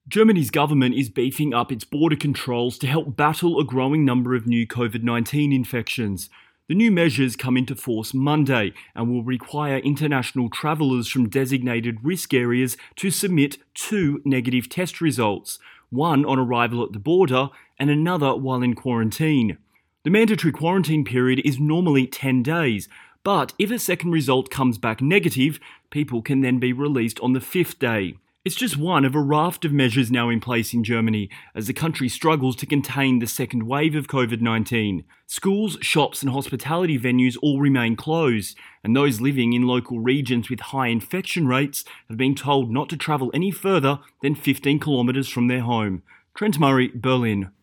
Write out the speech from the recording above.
Germany's government is beefing up its border controls to help battle a growing number of new COVID-19 infections. The new measures come into force Monday and will require international travellers from designated risk areas to submit 2 negative test results, one on arrival at the border and another while in quarantine. The mandatory quarantine period is normally 10 days, but if a second result comes back negative, people can then be released on the 5th day. It's just one of a raft of measures now in place in Germany as the country struggles to contain the second wave of COVID-19. Schools, shops and hospitality venues all remain closed, and those living in local regions with high infection rates have been told not to travel any further than 15 kilometres from their home. Trent Murray, Berlin.